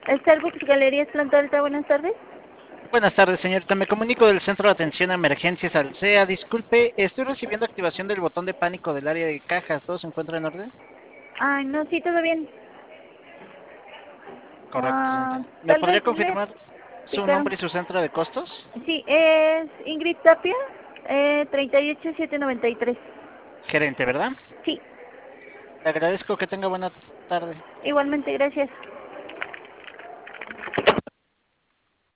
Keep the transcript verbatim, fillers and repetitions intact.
Starbucks Galerías Planta Alta, buenas tardes. Buenas tardes, señorita. Me comunico del Centro de Atención a Emergencias Alsea. Disculpe, estoy recibiendo activación del botón de pánico del área de cajas. ¿Todo se encuentra en orden? Ay, no, sí, todo bien. Correcto, Ah, señorita. ¿Me tal podría vez le... confirmar Sí, su claro. nombre y su centro de costos? Sí, es Ingrid Tapia, eh, treinta y ocho mil setecientos noventa y tres. Gerente, ¿verdad? Sí, Le agradezco que tenga buena tarde. igualmente, gracias.